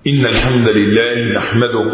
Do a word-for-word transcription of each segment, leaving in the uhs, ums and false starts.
إن الحمد لله نحمده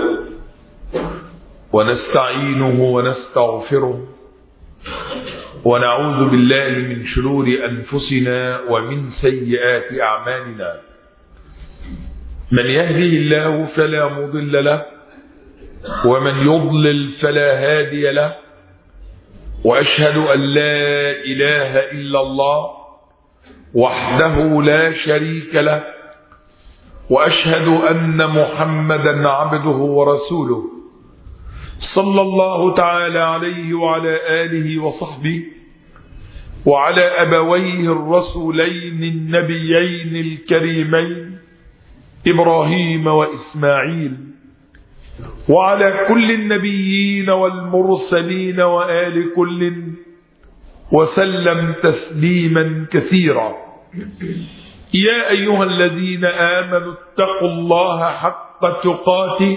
ونستعينه ونستغفره ونعوذ بالله من شرور أنفسنا ومن سيئات أعمالنا. من يهده الله فلا مضل له ومن يضلل فلا هادي له، وأشهد أن لا إله إلا الله وحده لا شريك له، وأشهد أن محمدا عبده ورسوله صلى الله تعالى عليه وعلى آله وصحبه وعلى أبويه الرسولين النبيين الكريمين إبراهيم وإسماعيل، وعلى كل النبيين والمرسلين وآل كل، وسلم تسليما كثيرا. يا أيها الذين آمنوا اتقوا الله حق تقاته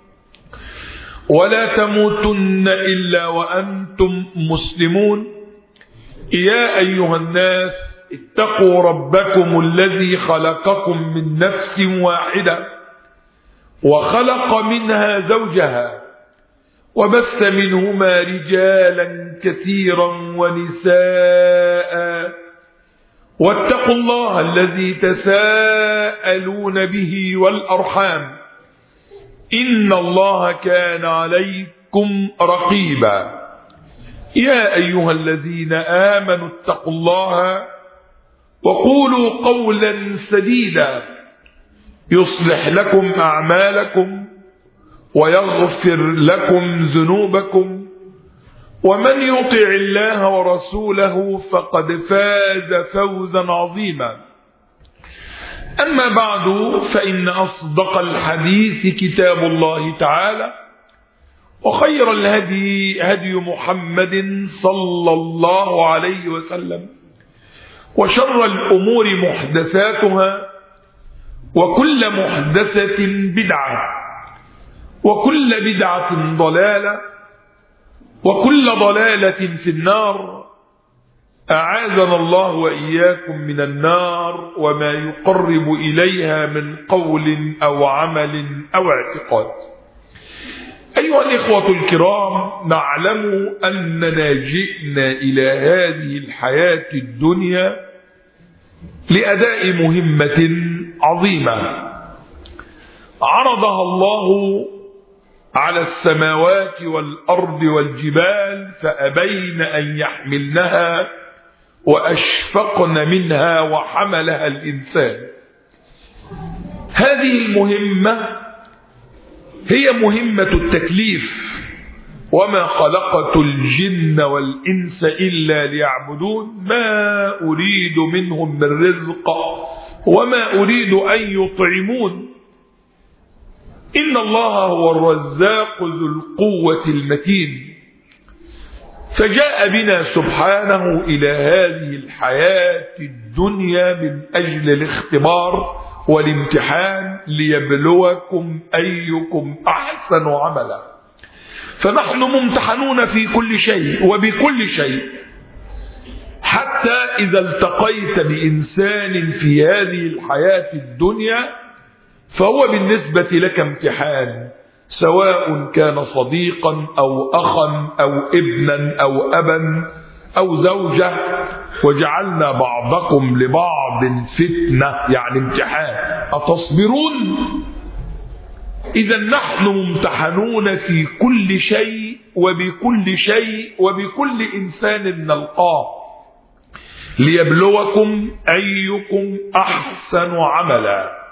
ولا تموتن إلا وأنتم مسلمون. يا أيها الناس اتقوا ربكم الذي خلقكم من نفس واحدة وخلق منها زوجها وبث منهما رجالا كثيرا ونساء، واتقوا الله الذي تساءلون به والأرحام إن الله كان عليكم رقيبا. يا أيها الذين آمنوا اتقوا الله وقولوا قولا سديدا يصلح لكم أعمالكم ويغفر لكم ذنوبكم، ومن يطع الله ورسوله فقد فاز فوزا عظيما. أما بعد، فإن أصدق الحديث كتاب الله تعالى، وخير الهدي هدي محمد صلى الله عليه وسلم، وشر الأمور محدثاتها، وكل محدثة بدعة، وكل بدعة ضلالة، وكل ضلالة في النار. أعاذنا الله وإياكم من النار وما يقرب إليها من قول أو عمل أو اعتقاد. أيها الإخوة الكرام، نعلم أننا جئنا إلى هذه الحياة الدنيا لأداء مهمة عظيمة عرضها الله على السماوات والأرض والجبال فأبين أن يحملنها وأشفقن منها وحملها الإنسان. هذه المهمة هي مهمة التكليف، وما خلقت الجن والإنس إلا ليعبدون ما أريد منهم من رزق وما أريد أن يطعمون إن الله هو الرزاق ذو القوة المتين. فجاء بنا سبحانه إلى هذه الحياة الدنيا من أجل الاختبار والامتحان ليبلوكم أيكم أحسن عملا. فنحن ممتحنون في كل شيء وبكل شيء، حتى إذا التقيت بإنسان في هذه الحياة الدنيا فهو بالنسبة لك امتحان، سواء كان صديقا أو أخا أو ابنا أو أبا أو زوجة، وجعلنا بعضكم لبعض فتنة، يعني امتحان، أتصبرون؟ إذا نحن ممتحنون في كل شيء وبكل شيء وبكل إنسان نلقاه ليبلوكم أيكم أحسن عملا.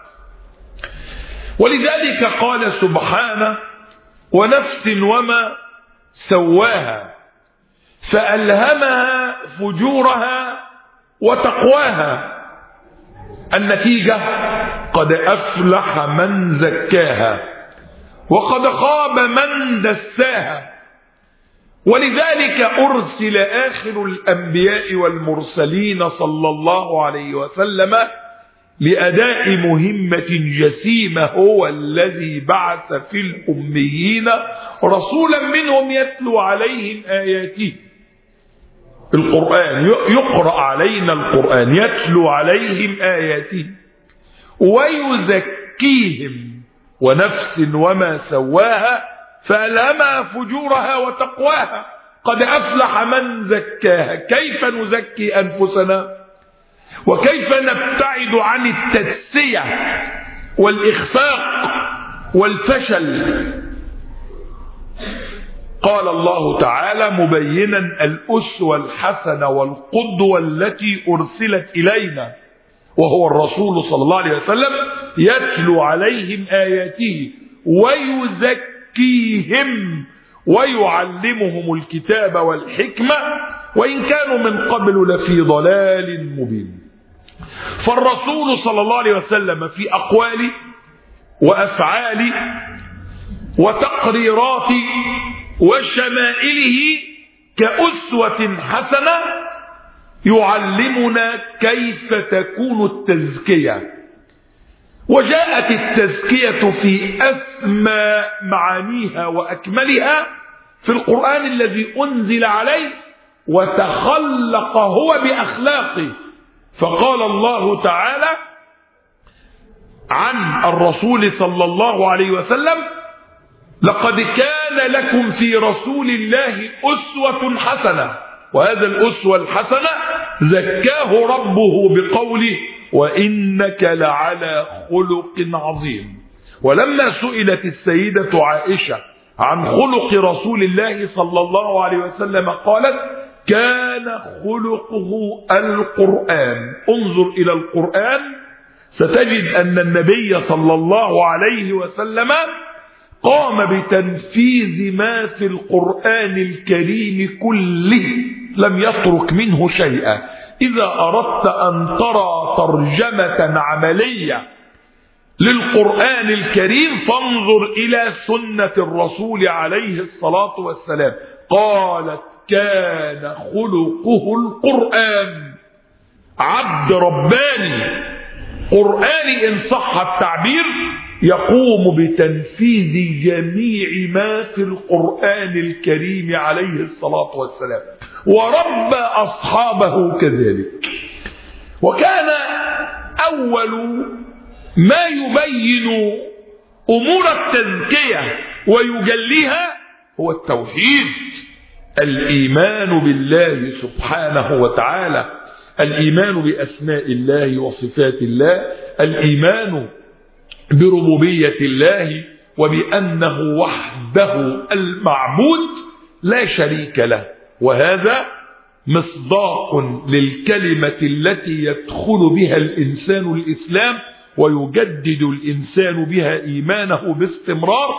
ولذلك قال سبحانه: ونفس وما سواها فألهمها فجورها وتقواها. النتيجة: قد أفلح من زكاها وقد خاب من دساها. ولذلك أرسل آخر الأنبياء والمرسلين صلى الله عليه وسلم لأداء مهمة جسيمة، هو الذي بعث في الأميين رسولا منهم يتلو عليهم آياته. القرآن يقرأ علينا، القرآن يتلو عليهم آياته ويزكيهم يزكيهم ونفس وما سواها فألهمها فجورها وتقواها قد أفلح من زكاها. كيف نزكي أنفسنا وكيف نبتعد عن التدسية والإخفاق والفشل؟ قال الله تعالى مبينا الأسوة الحسنة والقدوة التي أرسلت إلينا وهو الرسول صلى الله عليه وسلم يتلو عليهم آياته ويزكيهم ويعلمهم الكتاب والحكمة وإن كانوا من قبل لفي ضلال مبين. فالرسول صلى الله عليه وسلم في أقواله وأفعاله وتقريراته وشمائله كأسوة حسنة يعلمنا كيف تكون التزكية. وجاءت التزكية في أسمى معانيها وأكملها في القرآن الذي أنزل عليه وتخلق هو بأخلاقه. فقال الله تعالى عن الرسول صلى الله عليه وسلم لقد كان لكم في رسول الله أسوة حسنة. وهذا الأسوة الحسنة زكاه ربه بقوله وإنك لعلى خلق عظيم. ولما سئلت السيدة عائشة عن خلق رسول الله صلى الله عليه وسلم قالت كان خلقه القرآن. انظر إلى القرآن ستجد أن النبي صلى الله عليه وسلم قام بتنفيذ ما في القرآن الكريم كله لم يترك منه شيئا. إذا أردت أن ترى ترجمة عملية للقرآن الكريم فانظر إلى سنة الرسول عليه الصلاة والسلام. قالت كان خلقه القرآن. عبد رباني قرآني إن صح التعبير يقوم بتنفيذ جميع ما في القرآن الكريم عليه الصلاة والسلام وربى أصحابه كذلك. وكان أول ما يبين أمور التزكية ويجليها هو التوحيد، الإيمان بالله سبحانه وتعالى، الإيمان بأسماء الله وصفات الله، الإيمان بربوبية الله وبأنه وحده المعبود لا شريك له. وهذا مصداق للكلمة التي يدخل بها الإنسان الإسلام ويجدد الإنسان بها إيمانه باستمرار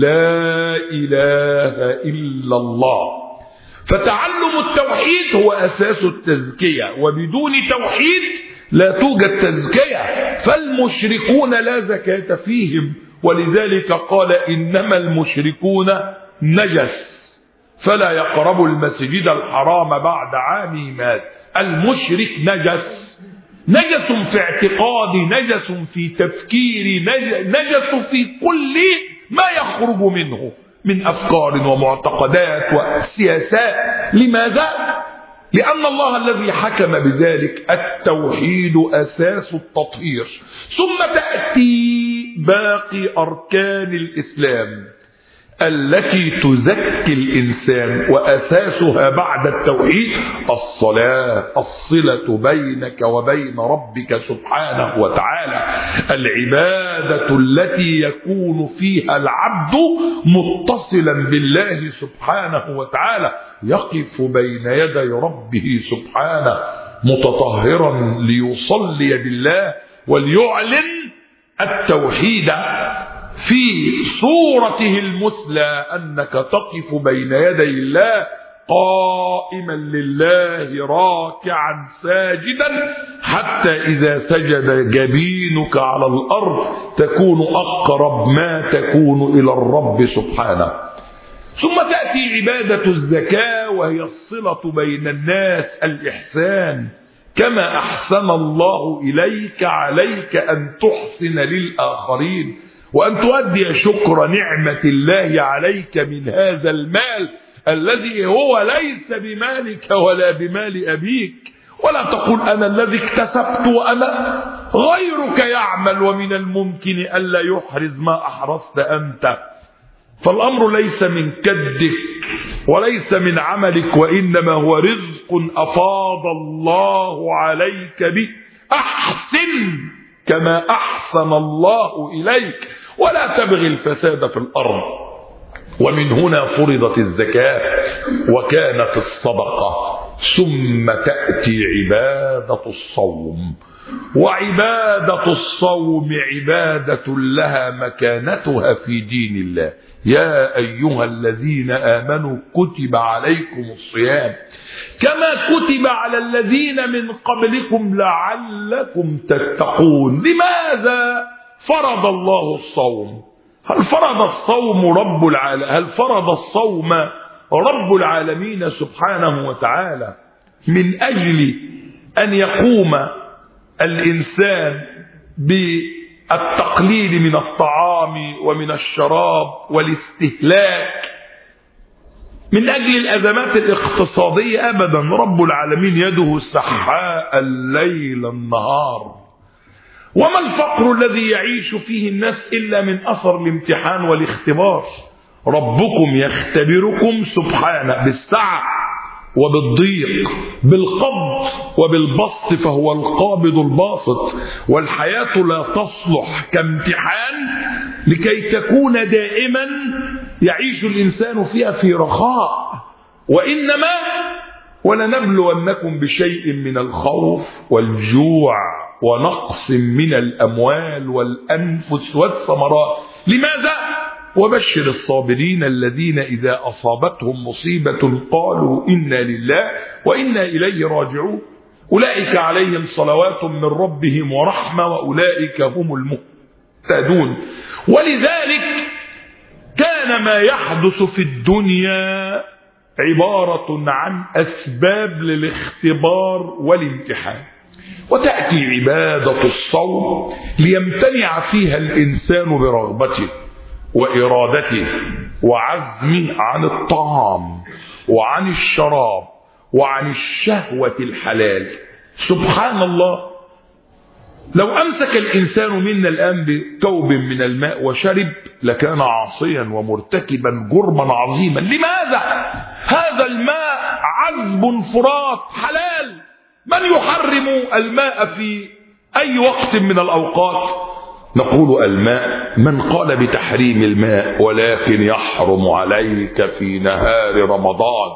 لا إله إلا الله. فتعلم التوحيد هو أساس التزكية، وبدون توحيد لا توجد تزكية. فالمشركون لا زكاة فيهم، ولذلك قال إنما المشركون نجس فلا يقربوا المسجد الحرام بعد عامهم هذا. المشرك نجس، نجس في اعتقادي، نجس في تفكيري، نجس في كل ما يخرج منه من أفكار ومعتقدات وسياسات. لماذا؟ لأن الله الذي حكم بذلك. التوحيد أساس التطهير، ثم تأتي باقي أركان الإسلام التي تزكي الإنسان، وأساسها بعد التوحيد الصلاة، الصلة بينك وبين ربك سبحانه وتعالى، العبادة التي يكون فيها العبد متصلا بالله سبحانه وتعالى، يقف بين يدي ربه سبحانه متطهرا ليصلي بالله وليعلن التوحيد في صورته المثلى، أنك تقف بين يدي الله قائما لله راكعا ساجدا، حتى إذا سجد جبينك على الأرض تكون أقرب ما تكون إلى الرب سبحانه. ثم تأتي عبادة الزكاة وهي الصلة بين الناس، الإحسان، كما أحسن الله إليك عليك أن تحسن للآخرين، وأن تؤدي شكر نعمة الله عليك من هذا المال الذي هو ليس بمالك ولا بمال أبيك، ولا تقول أنا الذي اكتسبت وأنا غيرك يعمل، ومن الممكن ألا يحرز ما أحرزت أنت. فالأمر ليس من كدك وليس من عملك، وإنما هو رزق أفاض الله عليك به. أحسن كما أحسن الله إليك، ولا تبغي الفساد في الأرض. ومن هنا فرضت الزكاة وكانت الصدقة، ثم تأتي عبادة الصوم. وعبادة الصوم عبادة لها مكانتها في دين الله. يا أيها الذين آمنوا كتب عليكم الصيام كما كتب على الذين من قبلكم لعلكم تتقون. لماذا فرض الله الصوم؟ هل فرض الصوم رب العالمين هل فرض الصوم رب العالمين سبحانه وتعالى من أجل أن يقوم الإنسان بالتقليل من الطعام ومن الشراب والاستهلاك من أجل الأزمات الاقتصادية؟ أبدا. رب العالمين يده سحاء الليل النهار. وما الفقر الذي يعيش فيه الناس إلا من أثر الامتحان والاختبار. ربكم يختبركم سبحانه بالسعة وبالضيق، بالقبض وبالبسط، فهو القابض الباسط. والحياة لا تصلح كامتحان لكي تكون دائما يعيش الإنسان فيها في رخاء، وإنما ولنبلونكم بشيء من الخوف والجوع ونقص من الأموال والأنفس والثمرات. لماذا؟ وبشر الصابرين الذين إذا أصابتهم مصيبة قالوا إنا لله وإنا إليه راجعون أولئك عليهم صلوات من ربهم ورحمة وأولئك هم المهتدون. ولذلك كان ما يحدث في الدنيا عبارة عن أسباب للاختبار والامتحان. وتأتي عبادة الصوم ليمتنع فيها الإنسان برغبته وإرادته وعزمه عن الطعام وعن الشراب وعن الشهوة الحلال. سبحان الله، لو أمسك الإنسان منا الآن بكوب من الماء وشرب لكان عاصيا ومرتكبا جرما عظيما. لماذا؟ هذا الماء عذب فرات حلال. من يحرم الماء في أي وقت من الأوقات؟ نقول الماء. من قال بتحريم الماء ولكن يحرم عليك في نهار رمضان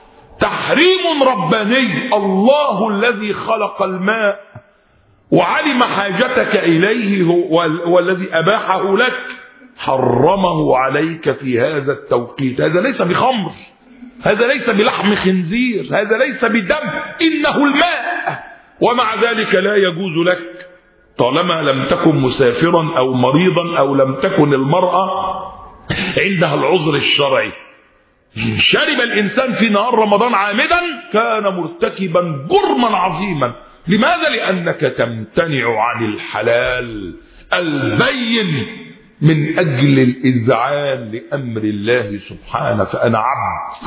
تحريم رباني. الله الذي خلق الماء وعلم حاجتك إليه والذي أباحه لك حرمه عليك في هذا التوقيت. هذا ليس بخمر، هذا ليس بلحم خنزير، هذا ليس بدم، إنه الماء. ومع ذلك لا يجوز لك طالما لم تكن مسافرا أو مريضا أو لم تكن المرأة عندها العذر الشرعي. شرب الإنسان في نهار رمضان عامدا كان مرتكبا جرما عظيما. لماذا؟ لأنك تمتنع عن الحلال البين من أجل الإذعان لأمر الله سبحانه. فأنا عبد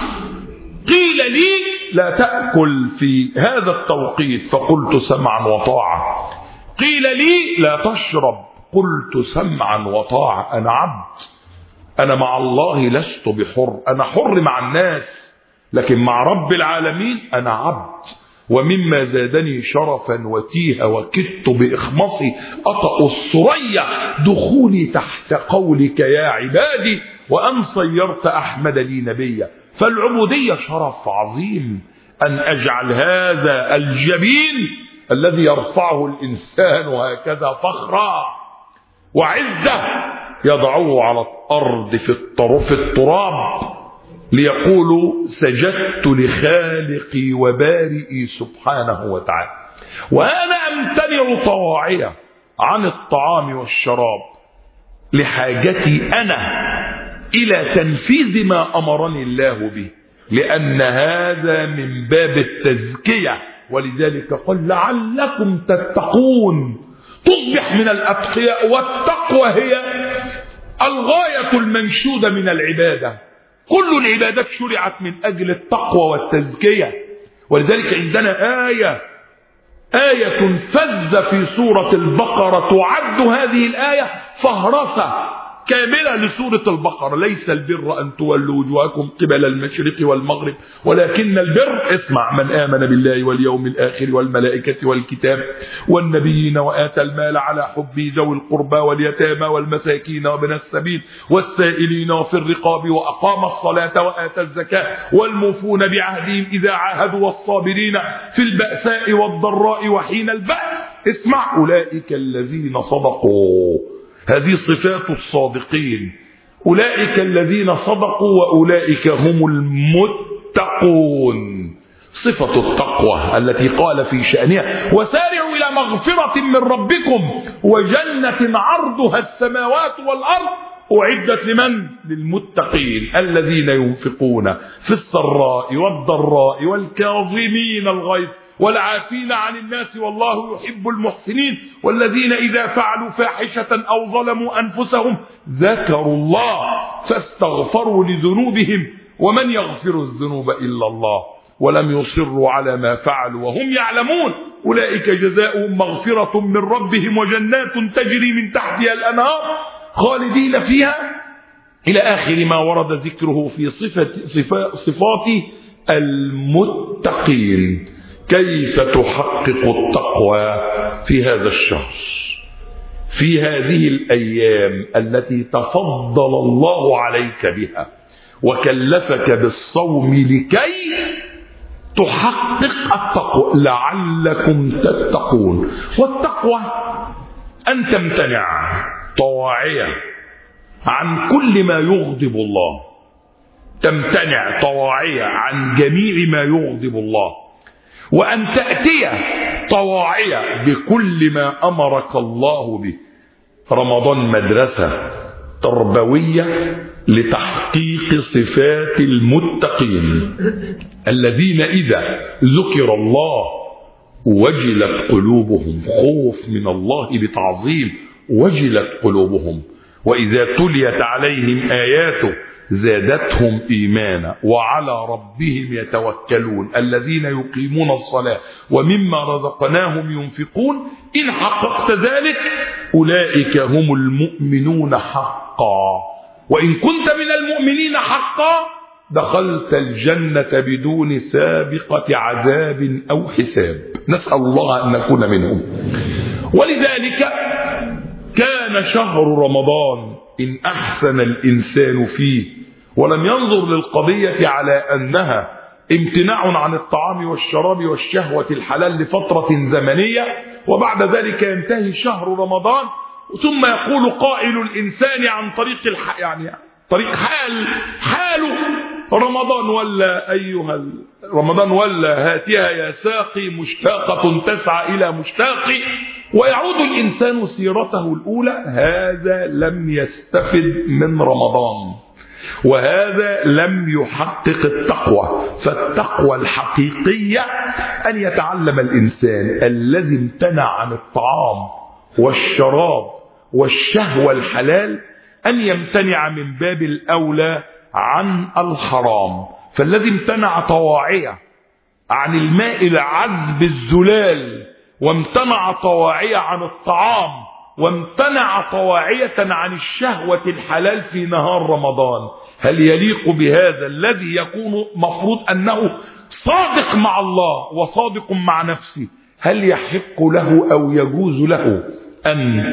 قيل لي لا تأكل في هذا التوقيت فقلت سمعا وطاعة، قيل لي لا تشرب قلت سمعا وطاعة. أنا عبد، أنا مع الله لست بحر. أنا حر مع الناس لكن مع رب العالمين أنا عبد. ومما زادني شرفا وتيها وكدت بإخمصي أطأ الثريا دخولي تحت قولك يا عبادي وأن صيرت أحمد لي نبيا. فالعبودية شرف عظيم أن أجعل هذا الجبين الذي يرفعه الإنسان هكذا فخرا وعزة يضعه على الأرض في التراب ليقولوا سجدت لخالقي وبارئي سبحانه وتعالى. وأنا أمتنع طواعية عن الطعام والشراب لحاجتي أنا إلى تنفيذ ما أمرني الله به، لأن هذا من باب التزكية. ولذلك قل لعلكم تتقون، تصبح من الأتقياء. والتقوى هي الغاية المنشودة من العبادة. كل العبادات شرعت من أجل التقوى والتزكية. ولذلك عندنا آية آية فذة في سورة البقرة تعد هذه الآية فهرسة كاملة لسورة البقرة. ليس البر أن تولوا وجوهكم قبل المشرق والمغرب ولكن البر، اسمع، من آمن بالله واليوم الآخر والملائكة والكتاب والنبيين وآتى المال على حبه ذوي القربى واليتامى والمساكين وابن السبيل والسائلين وفي الرقاب وأقام الصلاة وآتى الزكاة والموفون بعهدهم إذا عاهدوا والصابرين في البأساء والضراء وحين البأس. اسمع، أولئك الذين صدقوا. هذه صفات الصادقين، أولئك الذين صدقوا وأولئك هم المتقون. صفة التقوى التي قال في شأنها وسارعوا إلى مغفرة من ربكم وجنة عرضها السماوات والأرض أعدت لمن؟ للمتقين الذين ينفقون في السراء والضراء والكاظمين الغيظ والعافين عن الناس والله يحب المحسنين والذين إذا فعلوا فاحشة أو ظلموا أنفسهم ذكروا الله فاستغفروا لذنوبهم ومن يغفر الذنوب إلا الله ولم يصروا على ما فعلوا وهم يعلمون أولئك جزاؤهم مغفرة من ربهم وجنات تجري من تحتها الأنهار خالدين فيها إلى آخر ما ورد ذكره في صفة صفات المتقين. كيف تحقق التقوى في هذا الشهر، في هذه الأيام التي تفضل الله عليك بها وكلفك بالصوم لكي تحقق التقوى لعلكم تتقون. والتقوى أن تمتنع طواعية عن كل ما يغضب الله، تمتنع طواعية عن جميع ما يغضب الله، وأن تأتي طواعية بكل ما أمرك الله به. رمضان مدرسة تربوية لتحقيق صفات المتقين الذين إذا ذكر الله وجلت قلوبهم، خوف من الله بتعظيم وجلت قلوبهم، وإذا تليت عليهم آياته زادتهم إيمانا وعلى ربهم يتوكلون الذين يقيمون الصلاة ومما رزقناهم ينفقون. إن حققت ذلك أولئك هم المؤمنون حقا، وإن كنت من المؤمنين حقا دخلت الجنة بدون سابقة عذاب أو حساب. نسأل الله أن نكون منهم. ولذلك كان شهر رمضان إن أحسن الإنسان فيه ولم ينظر للقضية على أنها امتناع عن الطعام والشراب والشهوة الحلال لفترة زمنية وبعد ذلك ينتهي شهر رمضان، ثم يقول قائل الإنسان عن طريق الح... يعني طريق حال حاله رمضان ولا أيها رمضان ولا هاتها يا ساقي مشتاقة تسعى إلى مشتاقي، ويعود الإنسان سيرته الأولى. هذا لم يستفد من رمضان، وهذا لم يحقق التقوى. فالتقوى الحقيقية أن يتعلم الإنسان الذي امتنع عن الطعام والشراب والشهوة الحلال أن يمتنع من باب الأولى عن الحرام. فالذي امتنع طواعية عن الماء العذب الزلال وامتنع طواعية عن الطعام وامتنع طواعية عن الشهوة الحلال في نهار رمضان، هل يليق بهذا الذي يكون مفروض أنه صادق مع الله وصادق مع نفسه، هل يحق له أو يجوز له أن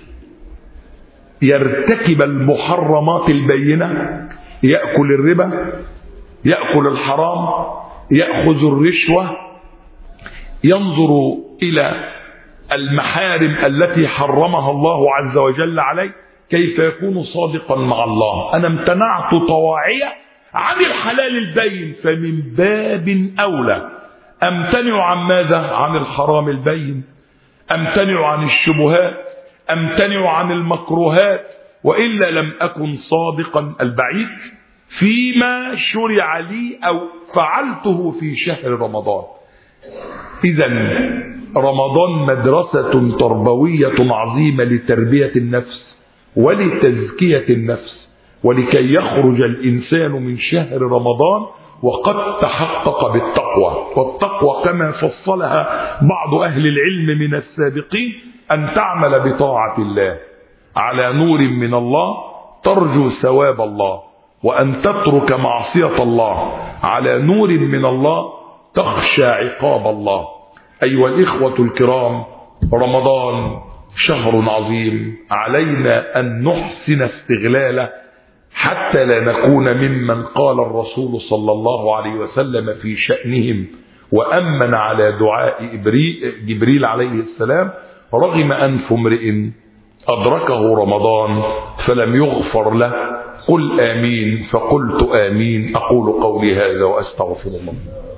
يرتكب المحرمات البينة، يأكل الربا، يأكل الحرام، يأخذ الرشوة، ينظر إلى المحارم التي حرمها الله عز وجل عليه؟ كيف يكون صادقا مع الله؟ أنا امتنعت طواعية عن الحلال البين، فمن باب أولى أمتنع عن ماذا؟ عن الحرام البين، أمتنع عن الشبهات، أمتنع عن المكروهات، وإلا لم أكن صادقا البعيد فيما شرع لي أو فعلته في شهر رمضان. إذن رمضان مدرسة تربوية عظيمة لتربية النفس ولتزكية النفس، ولكي يخرج الإنسان من شهر رمضان وقد تحقق بالتقوى. والتقوى كما فصلها بعض أهل العلم من السابقين أن تعمل بطاعة الله على نور من الله ترجو ثواب الله، وأن تترك معصية الله على نور من الله تخشى عقاب الله. أيها الإخوة الكرام، رمضان شهر عظيم، علينا أن نحسن استغلاله حتى لا نكون ممن قال الرسول صلى الله عليه وسلم في شأنهم وأمن على دعاء جبريل عليه السلام: رغم أنف امرئ أدركه رمضان فلم يغفر له، قل آمين. فقلت آمين. أقول قولي هذا وأستغفر الله.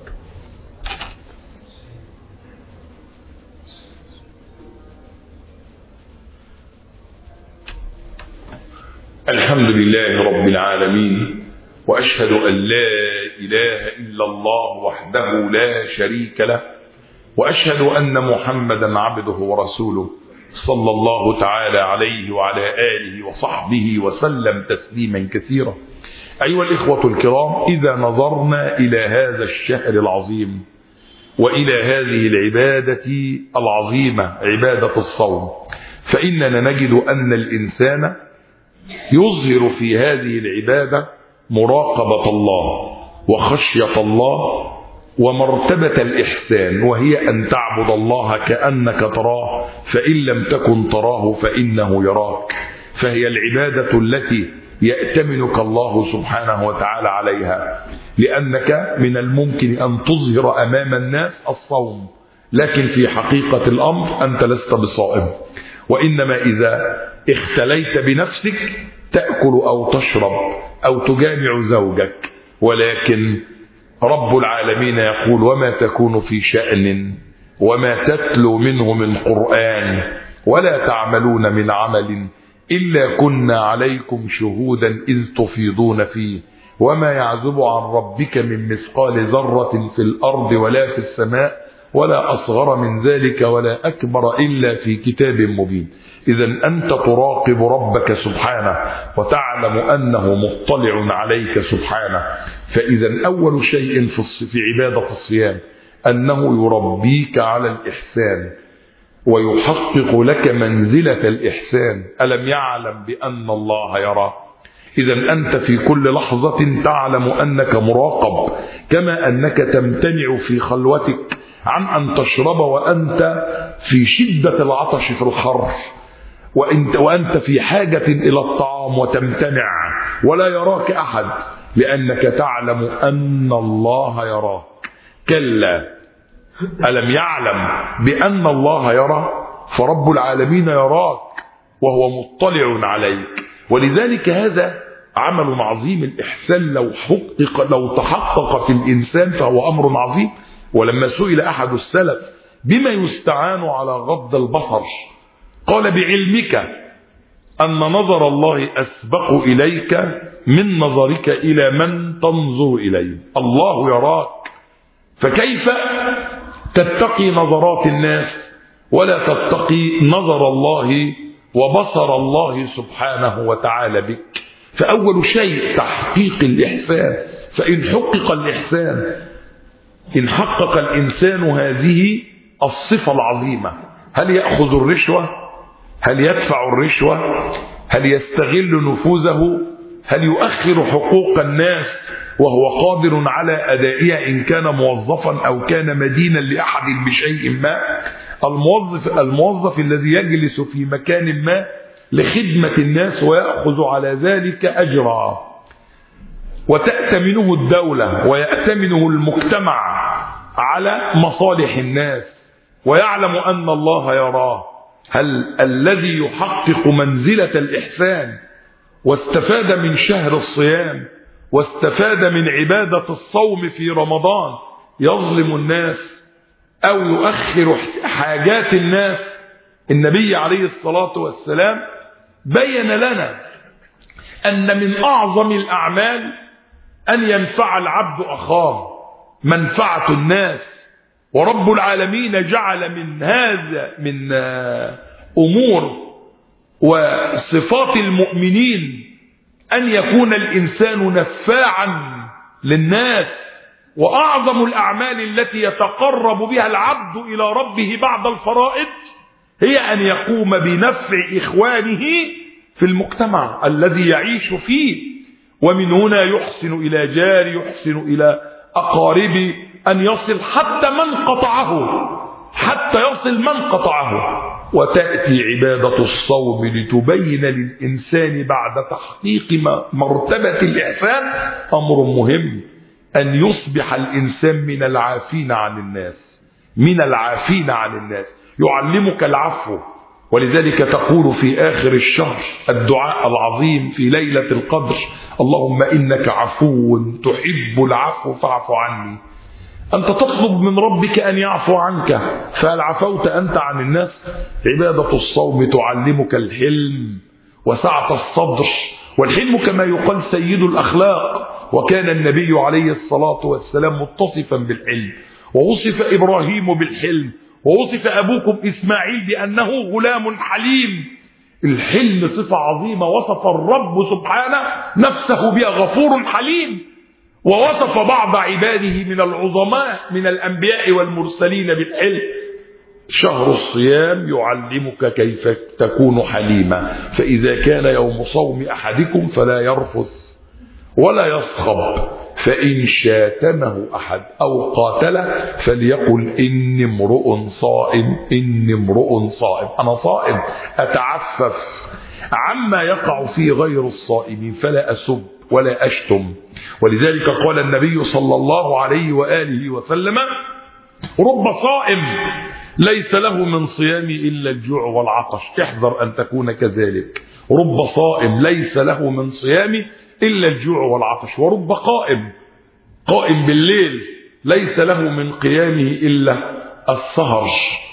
الحمد لله رب العالمين، وأشهد أن لا إله إلا الله وحده لا شريك له، وأشهد أن محمدا عبده ورسوله صلى الله تعالى عليه وعلى آله وصحبه وسلم تسليما كثيرا. أيها الإخوة الكرام، إذا نظرنا إلى هذا الشهر العظيم وإلى هذه العبادة العظيمة عبادة الصوم، فإننا نجد أن الإنسان يظهر في هذه العبادة مراقبة الله وخشية الله ومرتبة الإحسان، وهي أن تعبد الله كأنك تراه، فإن لم تكن تراه فإنه يراك. فهي العبادة التي يأتمنك الله سبحانه وتعالى عليها، لأنك من الممكن أن تظهر أمام الناس الصوم، لكن في حقيقة الأمر أنت لست بصائم، وإنما إذا اختليت بنفسك تأكل أو تشرب أو تجامع زوجك. ولكن رب العالمين يقول: وما تكون في شأن وما تتلو منه من قرآن ولا تعملون من عمل إلا كنا عليكم شهودا إذ تفيضون فيه وما يعزب عن ربك من مثقال ذرة في الأرض ولا في السماء ولا أصغر من ذلك ولا أكبر إلا في كتاب مبين. إذا أنت تراقب ربك سبحانه وتعلم أنه مطلع عليك سبحانه. فإذا أول شيء في عبادة الصيام أنه يربيك على الإحسان ويحقق لك منزلة الإحسان. ألم يعلم بأن الله يرى؟ إذا أنت في كل لحظة تعلم أنك مراقب، كما أنك تمتنع في خلوتك عن أن تشرب وأنت في شدة العطش في الحر، وأنت, وأنت في حاجة إلى الطعام وتمتنع ولا يراك أحد، لأنك تعلم أن الله يراك. كلا، ألم يعلم بأن الله يرى؟ فرب العالمين يراك وهو مطلع عليك. ولذلك هذا عمل عظيم. الإحسان لو حقق لو تحقق في الإنسان فهو أمر عظيم. ولما سئل أحد السلف بما يستعان على غض البصر قال: بعلمك أن نظر الله أسبق إليك من نظرك إلى من تنظر إليه. الله يراك، فكيف تتقي نظرات الناس ولا تتقي نظر الله وبصر الله سبحانه وتعالى بك؟ فأول شيء تحقيق الإحسان. فإن حقق الإحسان، إن حقق الإنسان هذه الصفة العظيمة، هل يأخذ الرشوة؟ هل يدفع الرشوة؟ هل يستغل نفوذه؟ هل يؤخر حقوق الناس وهو قادر على أدائها إن كان موظفا أو كان مدينا لأحد بشيء ما؟ الموظف, الموظف الذي يجلس في مكان ما لخدمة الناس ويأخذ على ذلك أجرا، وتأتمنه الدولة ويأتمنه المجتمع على مصالح الناس، ويعلم أن الله يراه. هل الذي يحقق منزلة الإحسان واستفاد من شهر الصيام واستفاد من عبادة الصوم في رمضان يظلم الناس أو يؤخر حاجات الناس؟ النبي عليه الصلاة والسلام بين لنا أن من أعظم الأعمال أن ينفع العبد أخاه، منفعة الناس. ورب العالمين جعل من هذا من أمور وصفات المؤمنين أن يكون الإنسان نفاعا للناس وأعظم الأعمال التي يتقرب بها العبد إلى ربه بعد الفرائض هي أن يقوم بنفع إخوانه في المجتمع الذي يعيش فيه، ومن هنا يحسن إلى جار، يحسن إلى أقارب، أن يصل حتى من قطعه، حتى يصل من قطعه. وتأتي عبادة الصوم لتبين للإنسان بعد تحقيق مرتبة الإحسان أمر مهم، أن يصبح الإنسان من العافين عن الناس، من العافين عن الناس، يعلمك العفو. ولذلك تقول في آخر الشهر الدعاء العظيم في ليلة القدر: اللهم إنك عفو تحب العفو فاعف عني. أنت تطلب من ربك أن يعفو عنك، فهل عفوت أنت عن الناس؟ عبادة الصوم تعلمك الحلم وسعة الصدر، والحلم كما يقال سيد الأخلاق، وكان النبي عليه الصلاة والسلام متصفا بالحلم، ووصف إبراهيم بالحلم، ووصف أبوكم إسماعيل بأنه غلام حليم. الحلم صفة عظيمة وصف الرب سبحانه نفسه بها، غفور حليم، ووصف بعض عباده من العظماء من الأنبياء والمرسلين بالحلم. شهر الصيام يعلمك كيف تكون حليما، فإذا كان يوم صوم أحدكم فلا يرفث ولا يصخب، فإن شاتمه أحد أو قاتله فليقل إني امرؤ صائم، إني امرؤ صائم، أنا صائم، أتعفف عما يقع في غير الصائمين، فلا أسب ولا أشتم. ولذلك قال النبي صلى الله عليه وآله وسلم: رب صائم ليس له من صيامي إلا الجوع والعطش. احذر أن تكون كذلك. رب صائم ليس له من صيامي إلا الجوع والعطش. ورب قائم، قائم بالليل ليس له من قيامه إلا السهر.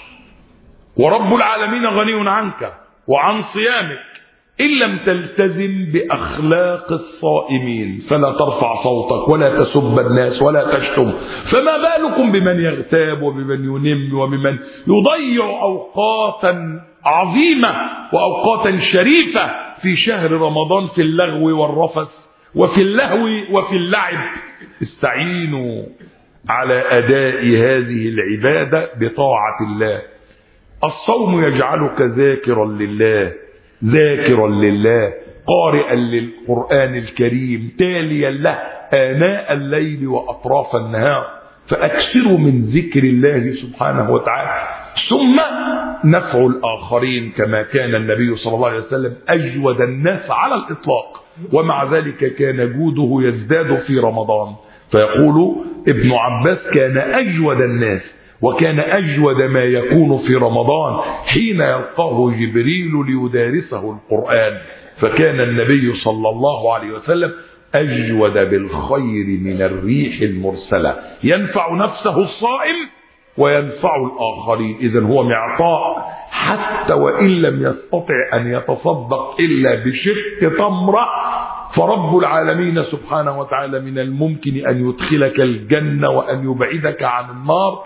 ورب العالمين غني عنك وعن صيامك إن لم تلتزم بأخلاق الصائمين، فلا ترفع صوتك ولا تسب الناس ولا تشتم. فما بالكم بمن يغتاب وبمن ينم وبمن يضيع أوقاتا عظيمة وأوقاتا شريفة في شهر رمضان في اللغو والرفث وفي اللهو وفي اللعب. استعينوا على أداء هذه العبادة بطاعة الله. الصوم يجعلك ذاكرا لله، ذاكرا لله، قارئا للقرآن الكريم، تاليا له آناء الليل وأطراف النهار، فأكثروا من ذكر الله سبحانه وتعالى. ثم نفع الآخرين، كما كان النبي صلى الله عليه وسلم أجود الناس على الإطلاق، ومع ذلك كان جوده يزداد في رمضان. فيقول ابن عباس: كان أجود الناس وكان أجود ما يكون في رمضان حين يلقاه جبريل ليدارسه القرآن. فكان النبي صلى الله عليه وسلم أجود بالخير من الريح المرسلة، ينفع نفسه الصائم وينفع الآخرين. إذن هو معطاء، حتى وإن لم يستطع أن يتصدق إلا بشق تمرة، فرب العالمين سبحانه وتعالى من الممكن أن يدخلك الجنة وأن يبعدك عن النار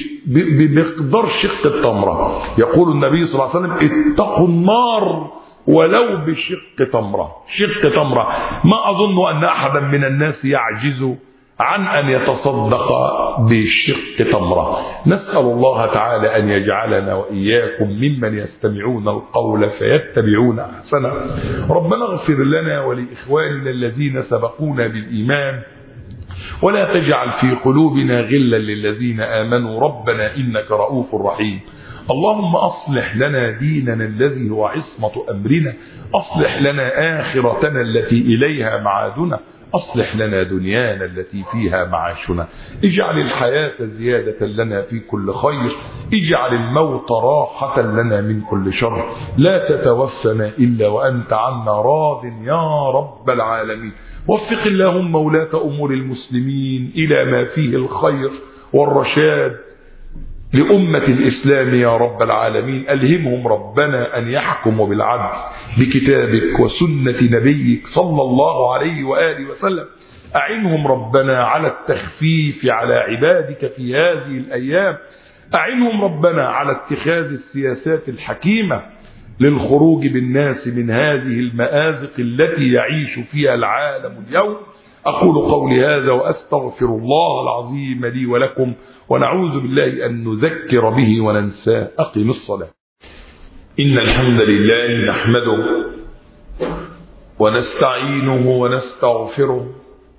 بمقدار شق التمرة. يقول النبي صلى الله عليه وسلم: اتقوا النار ولو بشق تمرة. شق تمرة، ما أظن أن أحدا من الناس يعجز عن أن يتصدق بشق تمرة. نسأل الله تعالى أن يجعلنا وإياكم ممن يستمعون القول فيتبعون أحسنه. ربنا اغفر لنا ولإخواننا الذين سبقونا بالإيمان، ولا تجعل في قلوبنا غلا للذين آمنوا، ربنا إنك رؤوف رحيم. اللهم أصلح لنا ديننا الذي هو عصمة أمرنا، أصلح لنا آخرتنا التي إليها معادنا، أصلح لنا دنيانا التي فيها معاشنا. اجعل الحياة زيادة لنا في كل خير، اجعل الموت راحة لنا من كل شر. لا تتوفنا إلا وأنت عنا راض يا رب العالمين. وفق اللهم ولاة أمور المسلمين إلى ما فيه الخير والرشاد لأمة الإسلام يا رب العالمين. ألهمهم ربنا أن يحكموا بالعدل بكتابك وسنة نبيك صلى الله عليه وآله وسلم. أعنهم ربنا على التخفيف على عبادك في هذه الأيام. أعنهم ربنا على اتخاذ السياسات الحكيمة للخروج بالناس من هذه المآزق التي يعيش فيها العالم اليوم. أقول قولي هذا وأستغفر الله العظيم لي ولكم، ونعوذ بالله أن نذكر به وننساه. أقم الصلاة. إن الحمد لله نحمده ونستعينه ونستغفره،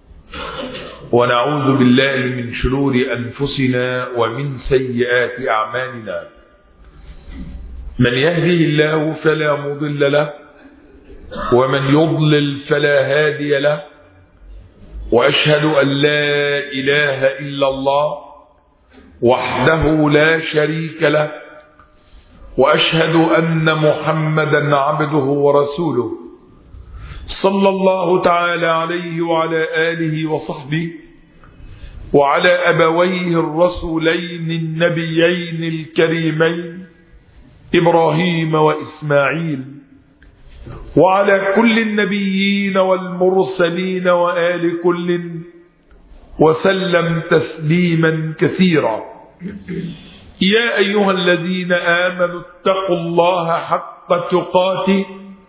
ونعوذ بالله من شرور أنفسنا ومن سيئات أعمالنا. من يهده الله فلا مضل له، ومن يضلل فلا هادي له، وأشهد أن لا إله إلا الله وحده لا شريك له، وأشهد أن محمدا عبده ورسوله صلى الله تعالى عليه وعلى آله وصحبه وعلى أبويه الرسولين النبيين الكريمين إبراهيم وإسماعيل، وعلى كل النبيين والمرسلين وآل كل، وسلم تسليما كثيرا. يا أيها الذين آمنوا اتقوا الله حق تقاته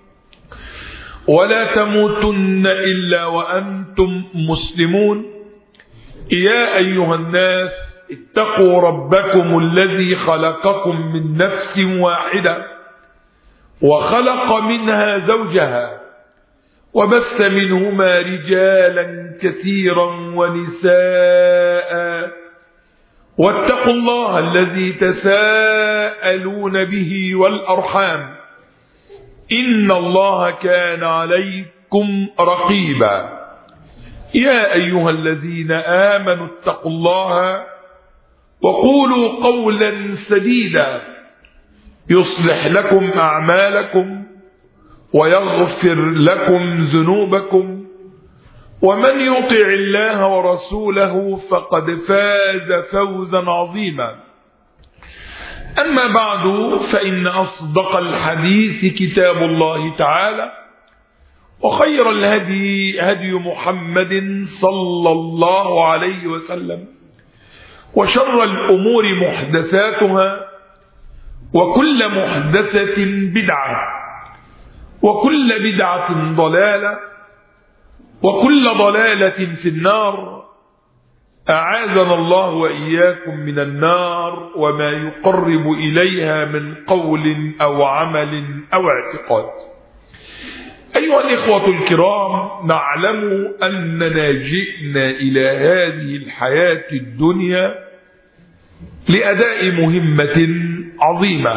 ولا تموتن إلا وأنتم مسلمون. يا أيها الناس اتقوا ربكم الذي خلقكم من نفس واحدة وخلق منها زوجها وبث منهما رجالا كثيرا ونساء، واتقوا الله الذي تساءلون به والأرحام إن الله كان عليكم رقيبا. يا أيها الذين آمنوا اتقوا الله وقولوا قولا سديدا يصلح لكم أعمالكم ويغفر لكم ذنوبكم، ومن يطع الله ورسوله فقد فاز فوزا عظيما. أما بعد، فإن أصدق الحديث كتاب الله تعالى، وخير الهدي هدي محمد صلى الله عليه وسلم، وشر الأمور محدثاتها، وكل محدثة بدعة، وكل بدعة ضلالة، وكل ضلالة في النار. أعاذنا الله وإياكم من النار وما يقرب إليها من قول أو عمل أو اعتقاد. أيها الإخوة الكرام، نعلم أننا جئنا إلى هذه الحياة الدنيا لأداء مهمة عظيمة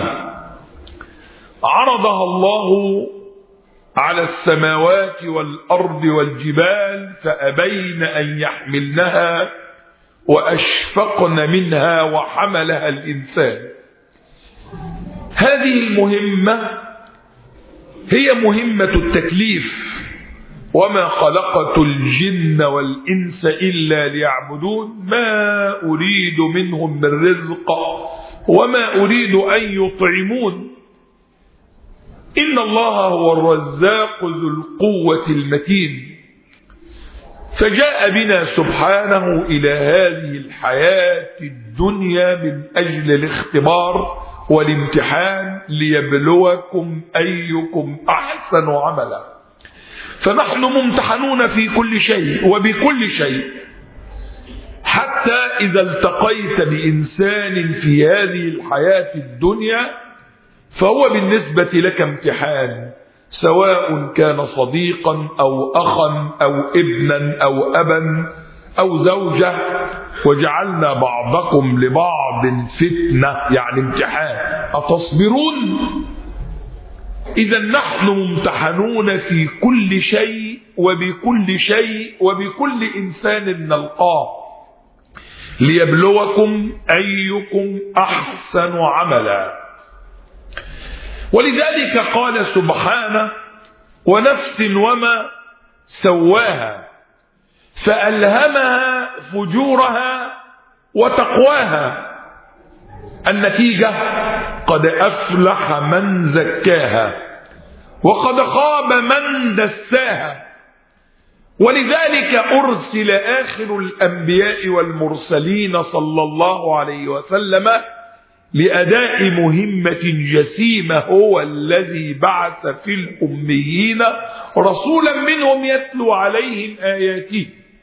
عرضها الله على السماوات والأرض والجبال، فأبين أن يحملنها وأشفقن منها وحملها الإنسان. هذه المهمة هي مهمة التكليف. وما خلقت الجن والإنس إلا ليعبدون ما أريد منهم من رزق وما أريد أن يطعمون إن الله هو الرزاق ذو القوة المتين. فجاء بنا سبحانه إلى هذه الحياة الدنيا من أجل الاختبار والامتحان ليبلوكم أيكم أحسن عملا. فنحن ممتحنون في كل شيء وبكل شيء، حتى إذا التقيت بإنسان في هذه الحياة الدنيا فهو بالنسبة لك امتحان، سواء كان صديقا أو أخا أو ابنا أو أبا أو زوجة، وجعلنا بعضكم لبعض فتنة، يعني امتحان، أتصبرون؟ إذا نحن ممتحنون في كل شيء وبكل شيء وبكل إنسان نلقاه ليبلوكم أيكم أحسن عملا. ولذلك قال سبحانه: ونفس وما سواها فألهمها فجورها وتقواها. النتيجة: قد أفلح من زكاها وقد خاب من دساها. ولذلك أرسل آخر الأنبياء والمرسلين صلى الله عليه وسلم لأداء مهمة جسيمة، هو الذي بعث في الأميين رسولا منهم يتلو عليهم آياته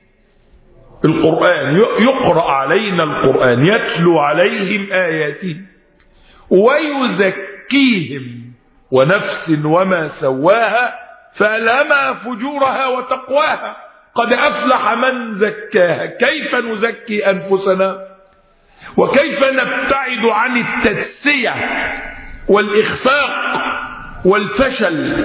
القرآن يقرأ علينا القرآن يتلو عليهم آياته ويزكيهم ونفس وما سواها فألهمها فجورها وتقواها قد أفلح من زكاها. كيف نزكي أنفسنا وكيف نبتعد عن التدسية والإخفاق والفشل؟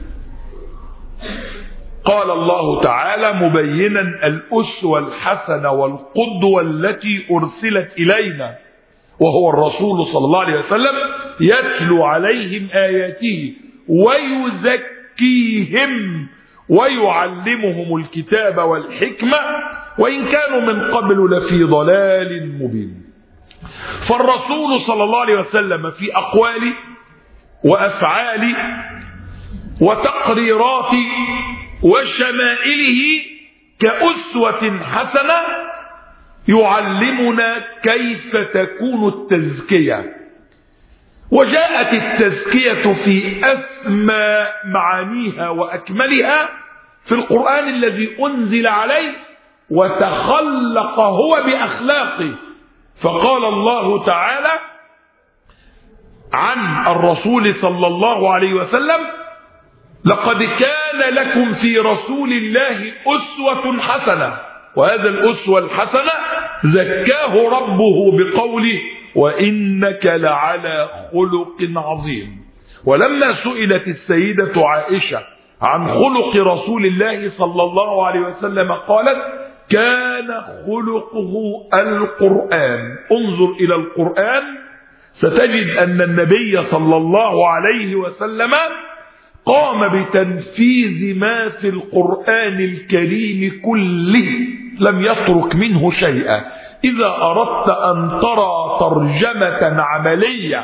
قال الله تعالى مبينا الأسوة الحسنة والقدوة التي أرسلت إلينا وهو الرسول صلى الله عليه وسلم يتلو عليهم آياته ويزكيهم ويعلمهم الكتاب والحكمة وإن كانوا من قبل لفي ضلال مبين. فالرسول صلى الله عليه وسلم في أقواله وأفعاله وتقريراته وشمائله كأسوة حسنة يعلمنا كيف تكون التزكية. وجاءت التزكية في أسمى معانيها وأكملها في القرآن الذي أنزل عليه وتخلق هو بأخلاقه. فقال الله تعالى عن الرسول صلى الله عليه وسلم لقد كان لكم في رسول الله أسوة حسنة. وهذا الأسوة الحسنة زكاه ربه بقوله وإنك لعلى خلق عظيم. ولما سئلت السيدة عائشة عن خلق رسول الله صلى الله عليه وسلم قالت كان خلقه القرآن. انظر إلى القرآن ستجد أن النبي صلى الله عليه وسلم قام بتنفيذ ما في القرآن الكريم كله لم يترك منه شيئا. إذا أردت أن ترى ترجمة عملية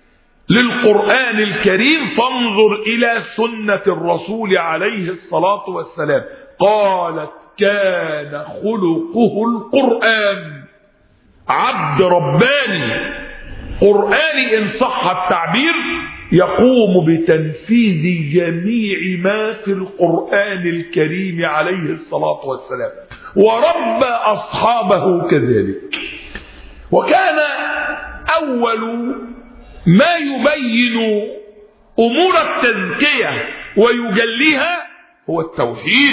للقرآن الكريم فانظر إلى سنة الرسول عليه الصلاة والسلام. قالت كان خلقه القرآن. عبد رباني قرآني إن صح التعبير يقوم بتنفيذ جميع ما في القرآن الكريم عليه الصلاة والسلام وربى أصحابه كذلك. وكان أول ما يبين أمور التزكية ويجليها هو التوحيد،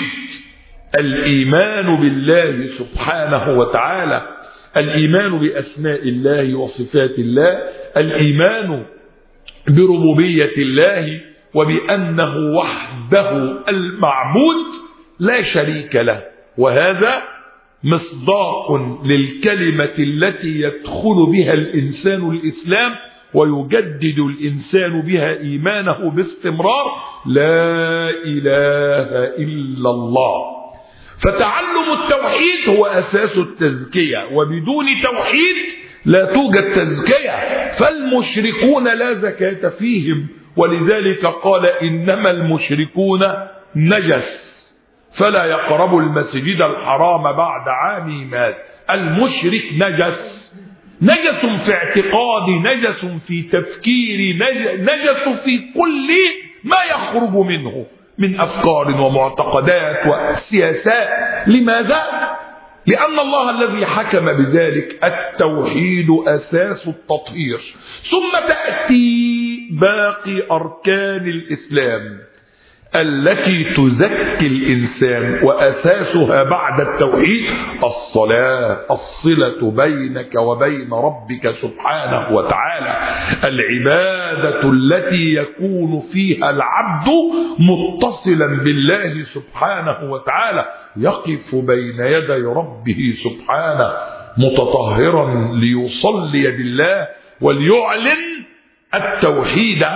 الإيمان بالله سبحانه وتعالى، الإيمان بأسماء الله وصفات الله، الإيمان بربوبية الله وبأنه وحده المعبود لا شريك له. وهذا مصداق للكلمة التي يدخل بها الإنسان الإسلام ويجدد الإنسان بها إيمانه باستمرار لا إله إلا الله. فتعلم التوحيد هو أساس التزكية، وبدون توحيد لا توجد تزكية. فالمشركون لا زكاة فيهم، ولذلك قال إنما المشركون نجس فلا يقربوا المسجد الحرام بعد عام مات. المشرك نجس، نجس في اعتقاد، نجس في تفكير، نجس في كل ما يخرج منه من أفكار ومعتقدات وسياسات. لماذا؟ لأن الله الذي حكم بذلك. التوحيد أساس التطهير. ثم تأتي باقي أركان الإسلام التي تزكي الإنسان، وأساسها بعد التوحيد الصلاة، الصلة بينك وبين ربك سبحانه وتعالى، العبادة التي يكون فيها العبد متصلا بالله سبحانه وتعالى، يقف بين يدي ربه سبحانه متطهرا ليصلي بالله وليعلن التوحيد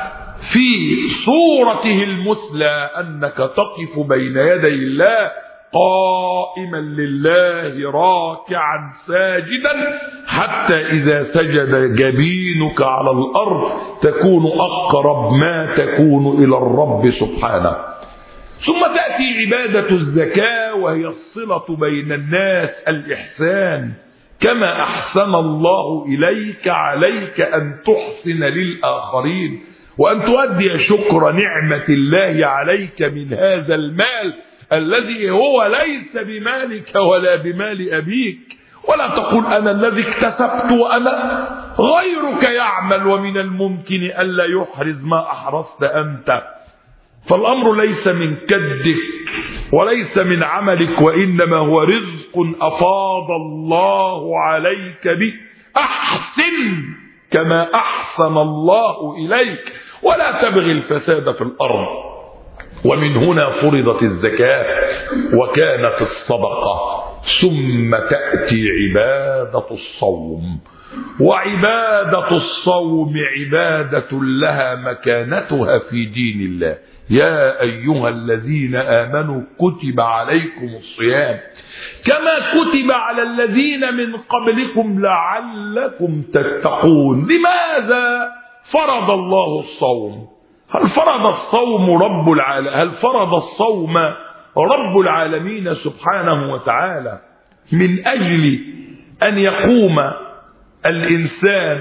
في صورته المثلى، أنك تقف بين يدي الله قائما لله راكعا ساجدا حتى إذا سجد جبينك على الأرض تكون أقرب ما تكون إلى الرب سبحانه. ثم تأتي عبادة الزكاة وهي الصلة بين الناس، الإحسان. كما أحسن الله إليك عليك أن تحسن للآخرين، وأن تؤدي شكر نعمة الله عليك من هذا المال الذي هو ليس بمالك ولا بمال أبيك، ولا تقول أنا الذي اكتسبت وأنا غيرك يعمل، ومن الممكن ألا يحرز ما أحرزت أنت. فالأمر ليس من كدك وليس من عملك، وإنما هو رزق أفاض الله عليك به. أحسن كما أحسن الله إليك، ولا تبغي الفساد في الأرض. ومن هنا فرضت الزكاة وكانت الصدقة، ثم تأتي عبادة الصوم. وعبادة الصوم عبادة لها مكانتها في دين الله. يا أيها الذين آمنوا كتب عليكم الصيام كما كتب على الذين من قبلكم لعلكم تتقون. لماذا فرض الله الصوم؟ هل فرض الصوم رب العالمين هل فرض الصوم رب العالمين سبحانه وتعالى من أجل أن يقوم الإنسان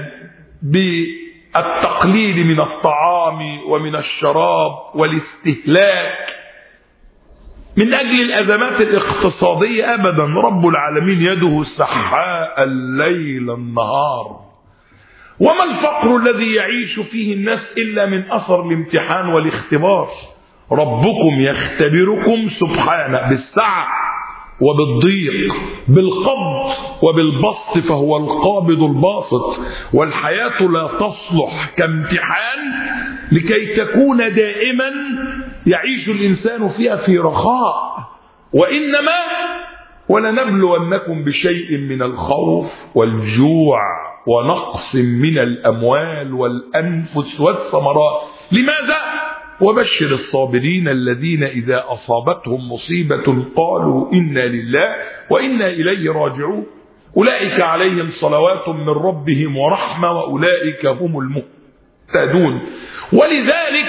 بالتقليل من الطعام ومن الشراب والاستهلاك من أجل الأزمات الاقتصادية؟ أبدا. رب العالمين يده سحاء الليل النهار. وما الفقر الذي يعيش فيه الناس إلا من أثر الامتحان والاختبار. ربكم يختبركم سبحانه بالسعة وبالضيق، بالقبض وبالبسط، فهو القابض الباسط. والحياة لا تصلح كامتحان لكي تكون دائما يعيش الإنسان فيها في رخاء، وإنما ولنبلونكم بشيء من الخوف والجوع ونقص من الأموال والأنفس والثمرات. لماذا؟ وبشر الصابرين الذين إذا أصابتهم مصيبة قالوا إنا لله وإنا إليه راجعون أولئك عليهم صلوات من ربهم ورحمة وأولئك هم المهتدون. ولذلك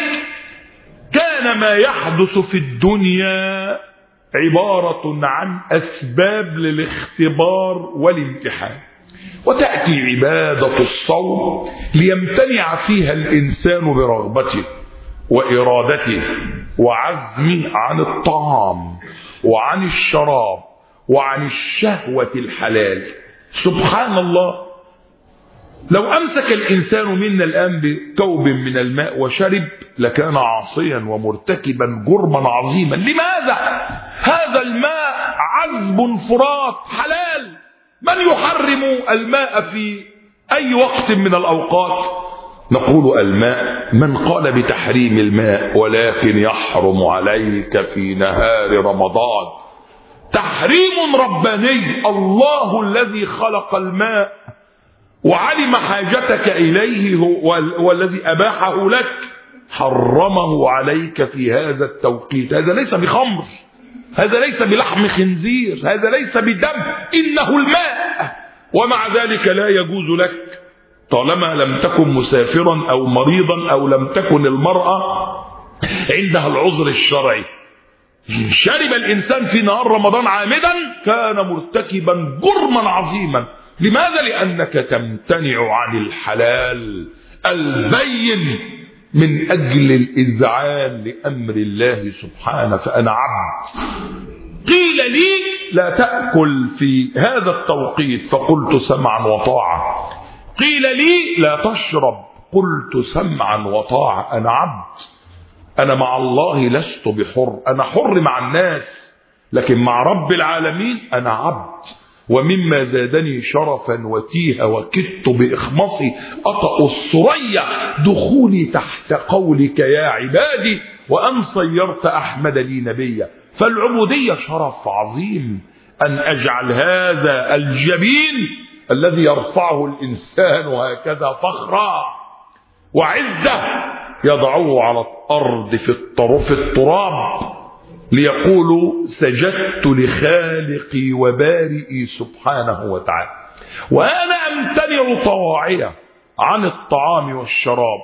كان ما يحدث في الدنيا عبارة عن أسباب للاختبار والامتحان. وتأتي عبادة الصوم ليمتنع فيها الإنسان برغبته وإرادته وعزمه عن الطعام وعن الشراب وعن الشهوة الحلال. سبحان الله، لو أمسك الإنسان منا الآن بكوب من الماء وشرب لكان عاصيا ومرتكبا جرما عظيما. لماذا؟ هذا الماء عذب فرات حلال. من يحرم الماء في أي وقت من الأوقات؟ نقول الماء. من قال بتحريم الماء ولكن يحرم عليك في نهار رمضان تحريم رباني. الله الذي خلق الماء وعلم حاجتك إليه والذي أباحه لك حرمه عليك في هذا التوقيت. هذا ليس بخمر، هذا ليس بلحم خنزير، هذا ليس بدم، إنه الماء. ومع ذلك لا يجوز لك طالما لم تكن مسافرا أو مريضا أو لم تكن المرأة عندها العذر الشرعي. شرب الإنسان في نهار رمضان عامدا كان مرتكبا جرما عظيما. لماذا؟ لأنك تمتنع عن الحلال البين من أجل الإذعان لأمر الله سبحانه. فأنا عبد قيل لي لا تأكل في هذا التوقيت فقلت سمعا وطاعة، قيل لي لا تشرب قلت سمعا وطاعة. أنا عبد، أنا مع الله لست بحر. أنا حر مع الناس لكن مع رب العالمين أنا عبد. ومما زادني شرفا وتيها وكدت بإخمصي أطأ الثريا دخولي تحت قولك يا عبادي وأن صيرت أحمد لي نبيا. فالعبودية شرف عظيم أن أجعل هذا الجبين الذي يرفعه الإنسان هكذا فخرا وعزة يضعه على الأرض في التراب ليقولوا سجدت لخالقي وبارئي سبحانه وتعالى. وأنا أمتنع طواعية عن الطعام والشراب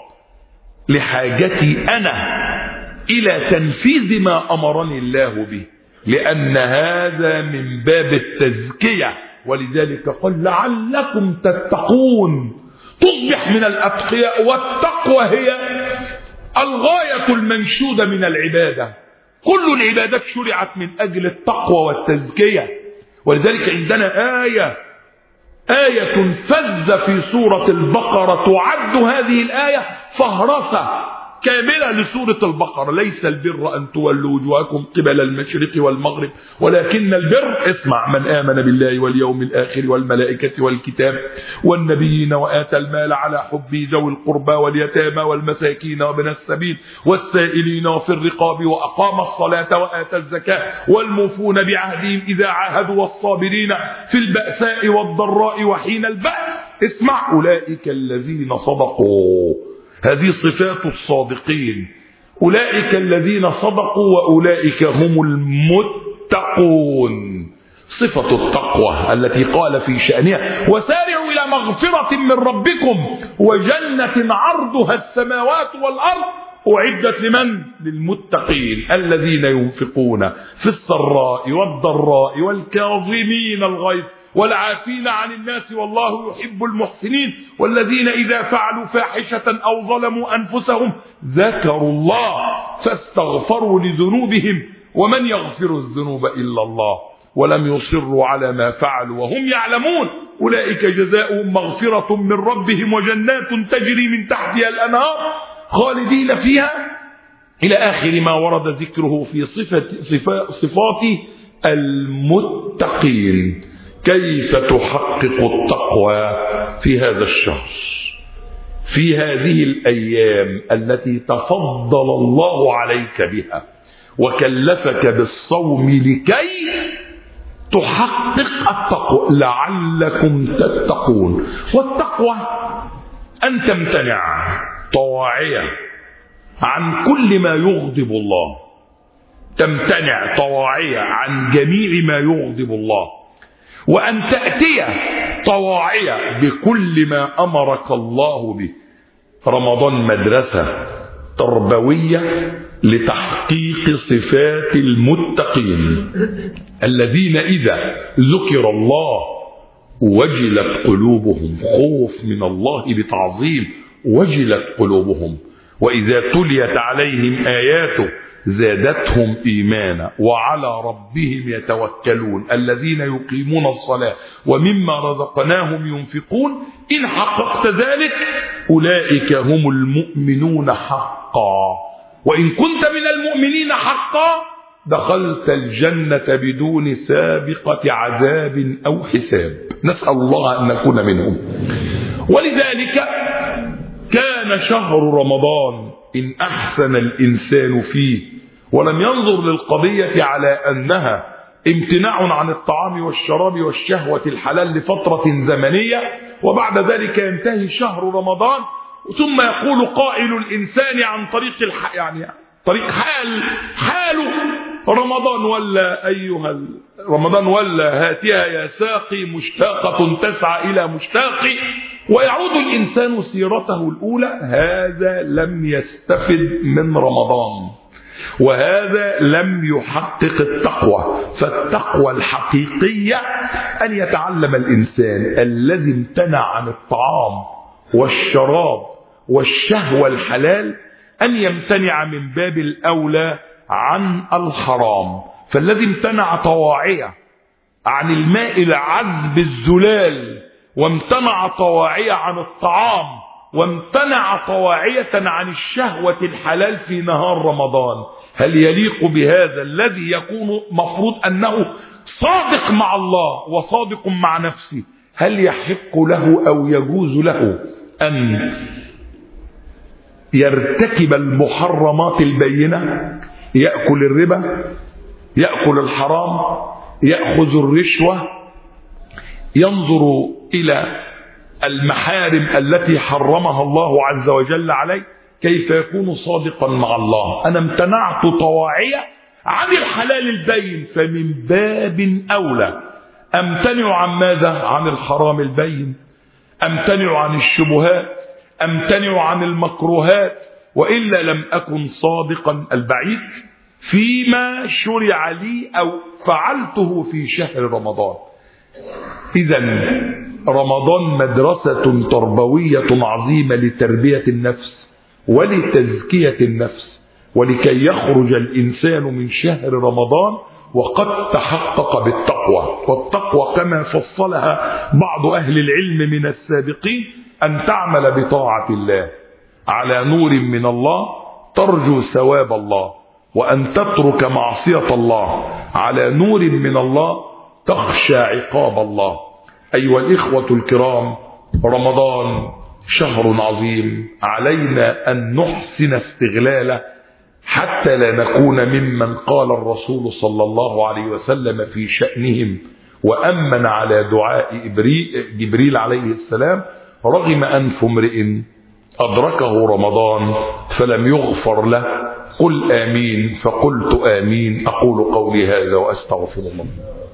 لحاجتي أنا إلى تنفيذ ما أمرني الله به، لأن هذا من باب التزكية. ولذلك قل لعلكم تتقون، تصبح من الأتقياء. والتقوى هي الغاية المنشودة من العبادة. كل العبادات شرعت من أجل التقوى والتزكية. ولذلك عندنا آية آية فذ في سورة البقرة تعد هذه الآية فهرسة كاملة لسورة البقرة: ليس البر أن تولوا وجوهكم قبل المشرق والمغرب ولكن البر، اسمع، من آمن بالله واليوم الآخر والملائكة والكتاب والنبيين وآتى المال على حبه ذوي القربى واليتامى والمساكين وابن السبيل والسائلين وفي الرقاب وأقام الصلاة وآتى الزكاة والموفون بعهدهم إذا عاهدوا والصابرين في البأساء والضراء وحين البأس. اسمع: أولئك الذين صدقوا. هذه صفات الصادقين، أولئك الذين صدقوا وأولئك هم المتقون. صفة التقوى التي قال في شأنها: وسارعوا إلى مغفرة من ربكم وجنة عرضها السماوات والأرض أعدت لمن؟ للمتقين الذين ينفقون في السراء والضراء والكاظمين الغيظ والعافين عن الناس والله يحب المحسنين والذين إذا فعلوا فاحشة أو ظلموا أنفسهم ذكروا الله فاستغفروا لذنوبهم ومن يغفر الذنوب إلا الله ولم يصروا على ما فعلوا وهم يعلمون أولئك جزاؤهم مغفرة من ربهم وجنات تجري من تحتها الأنهار خالدين فيها إلى آخر ما ورد ذكره في صفة صفات المتقين. كيف تحقق التقوى في هذا الشهر، في هذه الأيام التي تفضل الله عليك بها وكلفك بالصوم لكي تحقق التقوى لعلكم تتقون؟ والتقوى أن تمتنع طواعية عن كل ما يغضب الله، تمتنع طواعية عن جميع ما يغضب الله، وأن تأتي طواعية بكل ما أمرك الله به. رمضان مدرسة تربوية لتحقيق صفات المتقين الذين إذا ذكر الله وجلت قلوبهم، خوف من الله بتعظيم وجلت قلوبهم، وإذا تليت عليهم آياته زادتهم إيمانا وعلى ربهم يتوكلون الذين يقيمون الصلاة ومما رزقناهم ينفقون إن حققت ذلك أولئك هم المؤمنون حقا. وإن كنت من المؤمنين حقا دخلت الجنة بدون سابقة عذاب أو حساب، نسأل الله أن نكون منهم. ولذلك كان شهر رمضان إن أحسن الإنسان فيه ولم ينظر للقضية على أنها امتناع عن الطعام والشراب والشهوة الحلال لفترة زمنية وبعد ذلك ينتهي شهر رمضان، ثم يقول قائل الإنسان عن طريق الح... يعني طريق حال حاله رمضان ولا أيها رمضان ولا هاتها يا ساقي مشتاقة تسعى إلى مشتاقي، ويعود الإنسان سيرته الأولى. هذا لم يستفد من رمضان وهذا لم يحقق التقوى. فالتقوى الحقيقية أن يتعلم الإنسان الذي امتنع عن الطعام والشراب والشهوة الحلال أن يمتنع من باب الأولى عن الحرام. فالذي امتنع طواعية عن الماء العذب الزلال وامتنع طواعية عن الطعام وامتنع طواعية عن الشهوة الحلال في نهار رمضان، هل يليق بهذا الذي يكون مفروض أنه صادق مع الله وصادق مع نفسه، هل يحق له أو يجوز له أن يرتكب المحرمات البينة، يأكل الربا، يأكل الحرام، يأخذ الرشوة، ينظر إلى المحارم التي حرمها الله عز وجل عليه؟ كيف يكون صادقا مع الله؟ أنا امتنعت طواعية عن الحلال البين، فمن باب أولى أمتنع عن ماذا؟ عن الحرام البين، أمتنع عن الشبهات، أمتنع عن المكروهات، وإلا لم أكن صادقا البعيد فيما شرع لي أو فعلته في شهر رمضان. إذن رمضان مدرسة تربوية عظيمة لتربية النفس ولتزكية النفس ولكي يخرج الإنسان من شهر رمضان وقد تحقق بالتقوى. والتقوى كما فصلها بعض أهل العلم من السابقين أن تعمل بطاعة الله على نور من الله ترجو ثواب الله، وأن تترك معصية الله على نور من الله تخشى عقاب الله. أيها الإخوة الكرام، رمضان شهر عظيم، علينا أن نحسن استغلاله حتى لا نكون ممن قال الرسول صلى الله عليه وسلم في شأنهم وأمن على دعاء جبريل عليه السلام: رغم أنف امرئ أدركه رمضان فلم يغفر له. قل آمين. فقلت آمين. أقول قولي هذا وأستغفر الله.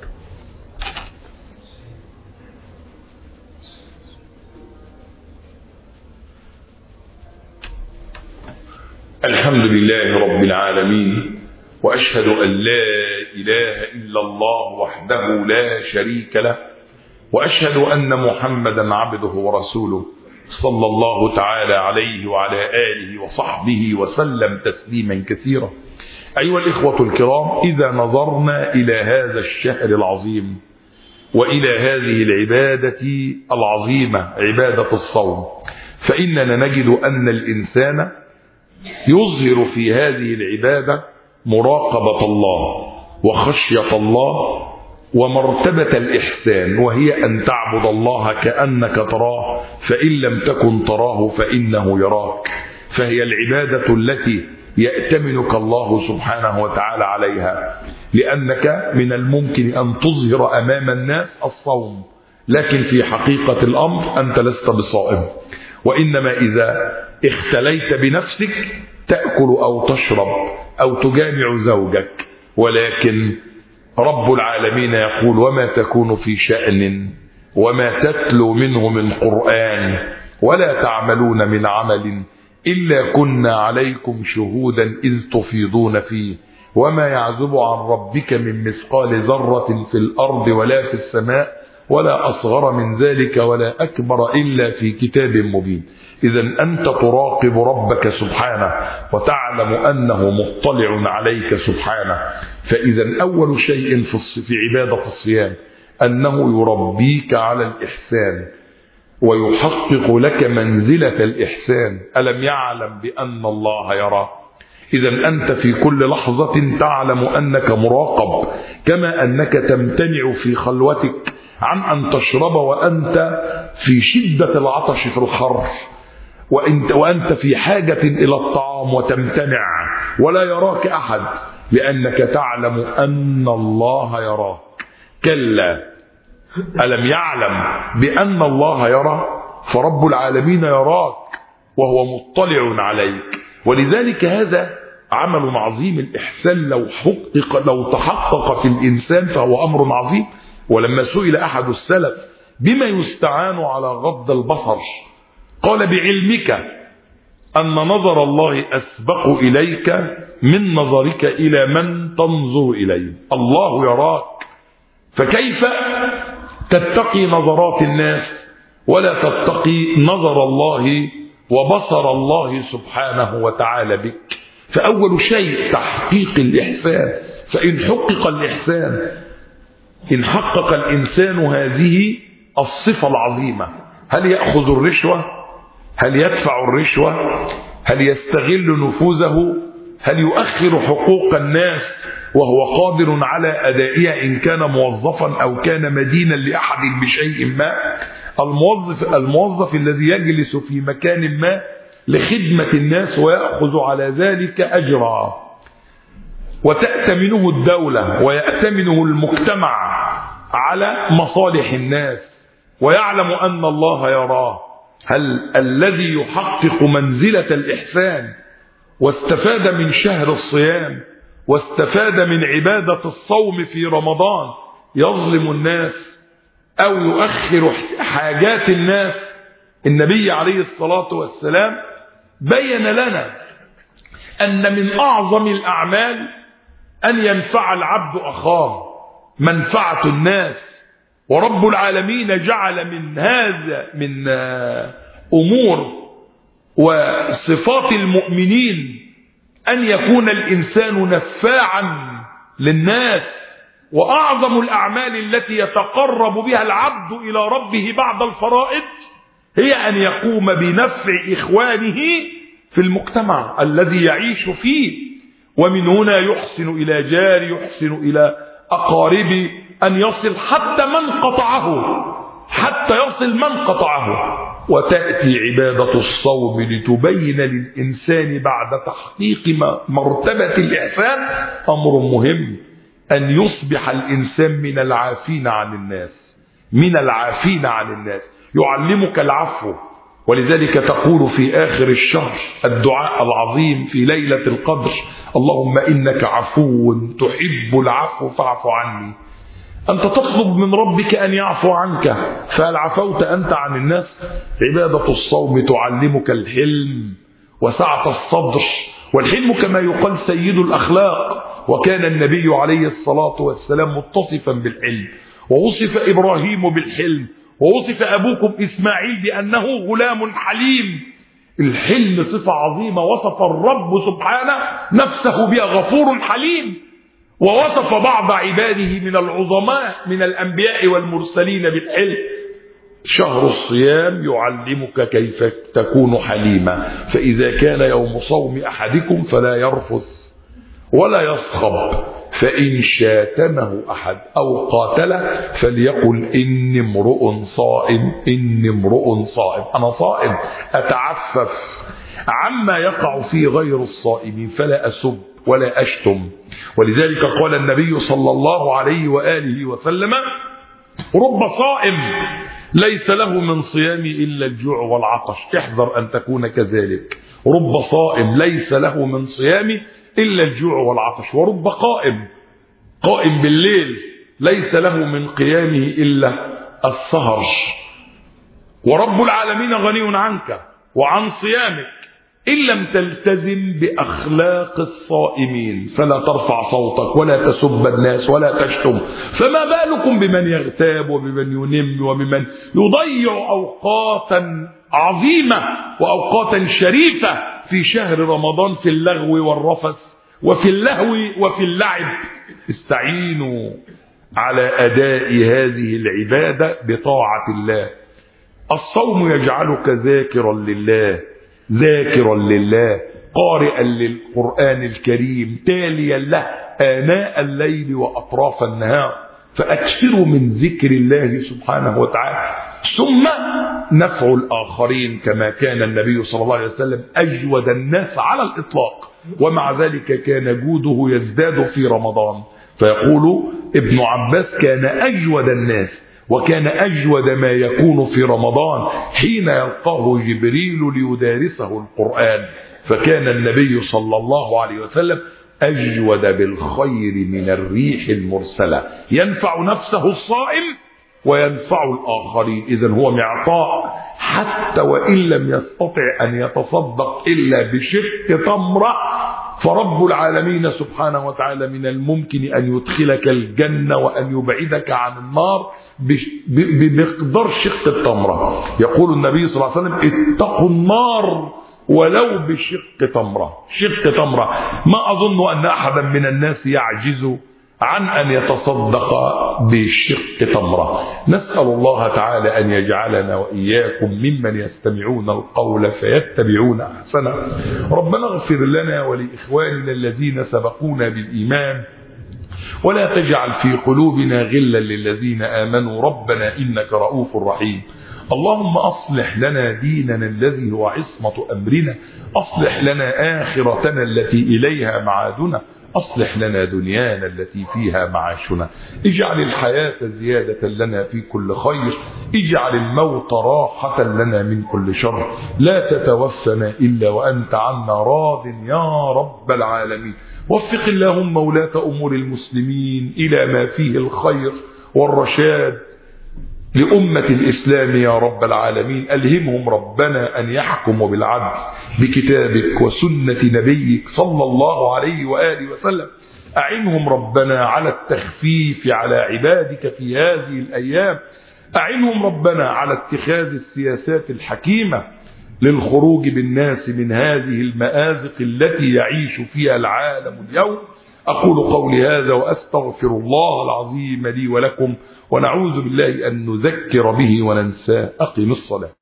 الحمد لله رب العالمين، وأشهد أن لا إله إلا الله وحده لا شريك له، وأشهد أن محمدا عبده ورسوله صلى الله تعالى عليه وعلى آله وصحبه وسلم تسليما كثيرا. أيها الإخوة الكرام، إذا نظرنا إلى هذا الشهر العظيم وإلى هذه العبادة العظيمة عبادة الصوم، فإننا نجد أن الإنسان يظهر في هذه العبادة مراقبة الله وخشية الله ومرتبة الإحسان، وهي أن تعبد الله كأنك تراه، فإن لم تكن تراه فإنه يراك. فهي العبادة التي يأتمنك الله سبحانه وتعالى عليها، لأنك من الممكن أن تظهر أمام الناس الصوم، لكن في حقيقة الأمر أنت لست بصائم، وإنما إذا اختليت بنفسك تأكل أو تشرب أو تجامع زوجك. ولكن رب العالمين يقول: وما تكون في شأن وما تتلو منه من قرآن ولا تعملون من عمل إلا كنا عليكم شهودا إذ تفيضون فيه وما يعزب عن ربك من مثقال ذرة في الأرض ولا في السماء ولا أصغر من ذلك ولا أكبر إلا في كتاب مبين. إذا أنت تراقب ربك سبحانه وتعلم أنه مطلع عليك سبحانه. فإذا أول شيء في عبادة الصيام أنه يربيك على الإحسان ويحقق لك منزلة الإحسان. ألم يعلم بأن الله يرى؟ إذا أنت في كل لحظة تعلم أنك مراقب، كما أنك تمتنع في خلوتك عن أن تشرب وأنت في شدة العطش في الحر، وأنت, وأنت في حاجة إلى الطعام وتمتنع ولا يراك أحد، لأنك تعلم أن الله يراك. كلا، ألم يعلم بأن الله يرى؟ فرب العالمين يراك وهو مطلع عليك. ولذلك هذا عمل عظيم. الإحسان لو حقق لو تحقق في الإنسان فهو أمر عظيم. ولما سئل أحد السلف بما يستعان على غض البصر قال: بعلمك أن نظر الله أسبق إليك من نظرك إلى من تنظر إليه. الله يراك، فكيف تتقي نظرات الناس ولا تتقي نظر الله وبصر الله سبحانه وتعالى بك؟ فأول شيء تحقيق الإحسان. فإن حقق الإحسان، إن حقق الإنسان هذه الصفة العظيمة، هل يأخذ الرشوة؟ هل يدفع الرشوة؟ هل يستغل نفوذه؟ هل يؤخر حقوق الناس وهو قادر على أدائها إن كان موظفا أو كان مدينا لأحد بشيء ما؟ الموظف, الموظف الذي يجلس في مكان ما لخدمة الناس ويأخذ على ذلك أجرا، وتأتمنه الدولة ويأتمنه المجتمع على مصالح الناس، ويعلم أن الله يراه. هل الذي يحقق منزلة الإحسان واستفاد من شهر الصيام واستفاد من عبادة الصوم في رمضان يظلم الناس أو يؤخر حاجات الناس؟ النبي عليه الصلاة والسلام بين لنا أن من أعظم الأعمال أن ينفع العبد أخاه، منفعة الناس. ورب العالمين جعل من هذا من أمور وصفات المؤمنين أن يكون الإنسان نفاعا للناس. وأعظم الأعمال التي يتقرب بها العبد إلى ربه بعد الفرائض هي أن يقوم بنفع إخوانه في المجتمع الذي يعيش فيه. ومن هنا يحسن إلى جاري، يحسن إلى أقاربه، أن يصل حتى من قطعه، حتى يصل من قطعه. وتأتي عبادة الصوم لتبين للإنسان بعد تحقيق مرتبة الإحسان أمر مهم، أن يصبح الإنسان من العافين عن الناس، من العافين عن الناس. يعلمك العفو. ولذلك تقول في آخر الشهر الدعاء العظيم في ليلة القدر: اللهم إنك عفو تحب العفو فاعف عني. أنت تطلب من ربك أن يعفو عنك، فهل عفوت أنت عن الناس؟ عبادة الصوم تعلمك الحلم وسعة الصدر، والحلم كما يقال سيد الأخلاق. وكان النبي عليه الصلاة والسلام متصفا بالحلم، ووصف إبراهيم بالحلم، ووصف أبوكم إسماعيل بأنه غلام حليم. الحلم صفة عظيمة وصف الرب سبحانه نفسه بها، غفور حليم. ووصف بعض عباده من العظماء من الأنبياء والمرسلين بالحلم. شهر الصيام يعلمك كيف تكون حليما. فإذا كان يوم صوم أحدكم فلا يرفث ولا يصخب، فإن شاتمه أحد أو قاتله فليقل إني امرؤ صائم، إني امرؤ صائم، أنا صائم، أتعفف عما يقع في غير الصائمين، فلا أسب ولا أشتم. ولذلك قال النبي صلى الله عليه وآله وسلم: رب صائم ليس له من صيام إلا الجوع والعطش. احذر أن تكون كذلك. رب صائم ليس له من صيام إلا الجوع والعطش. ورب قائم، قائم بالليل ليس له من قيامه إلا السهر. ورب العالمين غني عنك وعن صيامك إن لم تلتزم بأخلاق الصائمين، فلا ترفع صوتك ولا تسب الناس ولا تشتم. فما بالكم بمن يغتاب وبمن ينم وبمن يضيع أوقاتا عظيمة وأوقاتا شريفة في شهر رمضان في اللغو والرفث وفي اللهو وفي اللعب. استعينوا على أداء هذه العبادة بطاعة الله. الصوم يجعلك ذاكرا لله، ذاكرا لله، قارئا للقرآن الكريم، تاليا له آناء الليل وأطراف النهار. فأكثروا من ذكر الله سبحانه وتعالى. ثم نفع الآخرين، كما كان النبي صلى الله عليه وسلم أجود الناس على الإطلاق، ومع ذلك كان جوده يزداد في رمضان. فيقول ابن عباس: كان أجود الناس وكان أجود ما يكون في رمضان حين يلقاه جبريل ليدارسه القرآن. فكان النبي صلى الله عليه وسلم أجود بالخير من الريح المرسلة، ينفع نفسه الصائم وينفع الآخرين. إذن هو معطاء، حتى وإن لم يستطع أن يتصدق إلا بشق تمرة، فرب العالمين سبحانه وتعالى من الممكن أن يدخلك الجنة وأن يبعدك عن النار بمقدار شق التمرة. يقول النبي صلى الله عليه وسلم: اتقوا النار ولو بشق تمرة. شق تمرة. ما أظن أن أحدا من الناس يعجز عن أن يتصدق بشق تمرة. نسأل الله تعالى أن يجعلنا وإياكم ممن يستمعون القول فيتبعون أحسنه. ربنا اغفر لنا ولإخواننا الذين سبقونا بالإيمان، ولا تجعل في قلوبنا غلا للذين آمنوا، ربنا إنك رؤوف رحيم. اللهم أصلح لنا ديننا الذي هو عصمة أمرنا، أصلح لنا آخرتنا التي إليها معادنا، أصلح لنا دنيانا التي فيها معاشنا. اجعل الحياة زيادة لنا في كل خير، اجعل الموت راحة لنا من كل شر. لا تتوفنا إلا وأنت عنا راض يا رب العالمين. وفق اللهم ولاة أمور المسلمين إلى ما فيه الخير والرشاد لأمة الإسلام يا رب العالمين. ألهمهم ربنا أن يحكموا بالعدل بكتابك وسنة نبيك صلى الله عليه وآله وسلم. أعنهم ربنا على التخفيف على عبادك في هذه الأيام. أعنهم ربنا على اتخاذ السياسات الحكيمة. للخروج بالناس من هذه المآزق التي يعيش فيها العالم اليوم. أقول قولي هذا وأستغفر الله العظيم لي ولكم، ونعوذ بالله أن نذكر به وننساه. أقم الصلاة.